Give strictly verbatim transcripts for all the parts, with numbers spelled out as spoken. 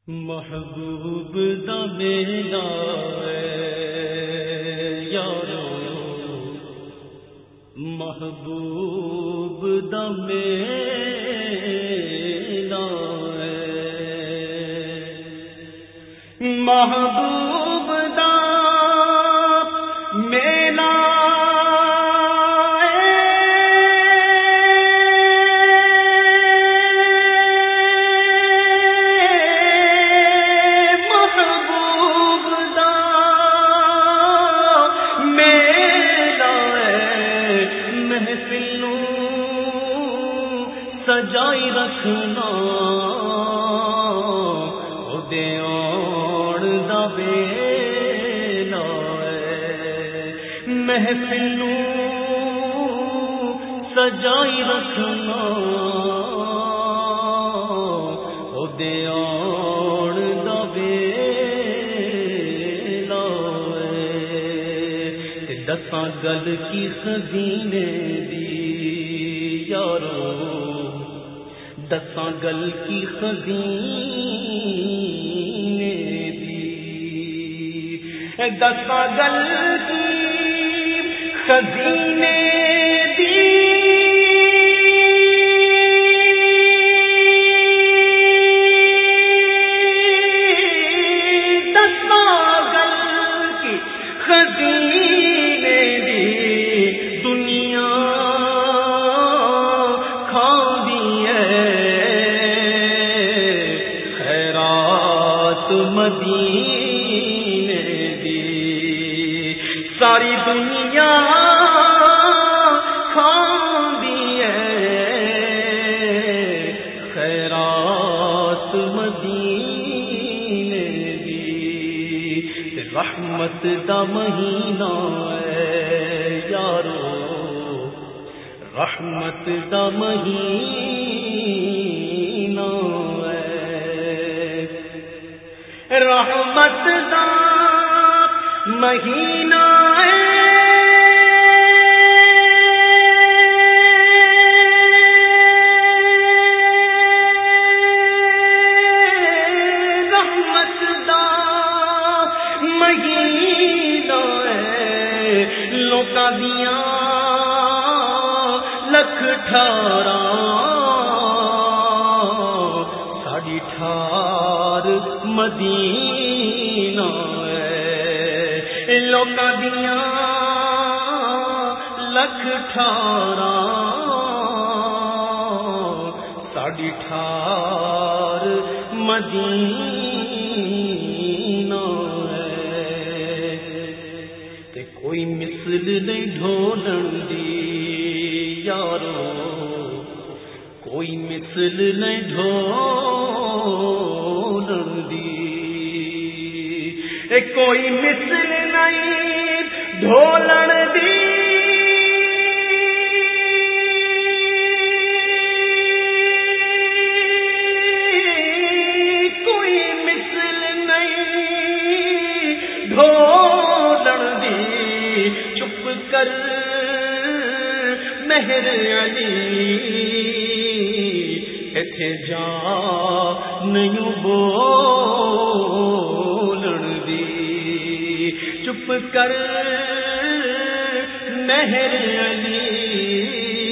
محبوب دا میرا یارو، محبوب دا میرا محبوب دا میرا سجائی رکھنا اودے آن دا ویلا محفل نوں سجائی رکھنا اودے آن دا ویلا تے دساں گل کی خزینے دی یارو، دساں گل کی خزینے دی، دساں گل کی خزینے دی، دساں گل کی خزینے دی، دنیا مدینے دی، ساری دنیا کھاندی ہے خیرات مدینے دی، رحمت دا مہینہ ہے یارو، رحمت دا مہینہ رحمت دا مہینہ رحمت دا مہینہ لوکاں دیاں لکھ ٹھاراں ساڈی ٹھار مدینہ ہے، لوکاں دیاں لکھ ٹھاراں ساڈی ٹھار مدینہ ہے، تے کوئی مثل نہیں ڈھولن دی یارو، کوئی مثل نہیں ڈھولن دی، کوئی مثل نہیں ڈھولن دی، کوئی مثل نہیں ڈھولن دی، چپ کر مہر علی ایتھے جا نہیں بولن دی، چپ کر مہر علی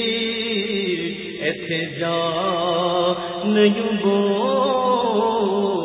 ایتھے جا نہیں بولن